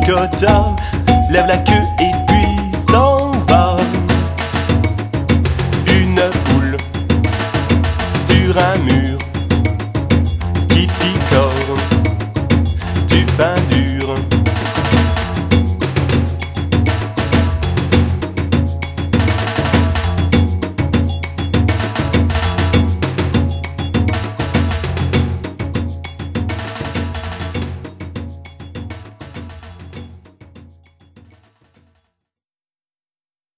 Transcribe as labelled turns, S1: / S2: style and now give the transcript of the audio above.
S1: cocotte lève la queue et puis s'en va. Une poule sur un mur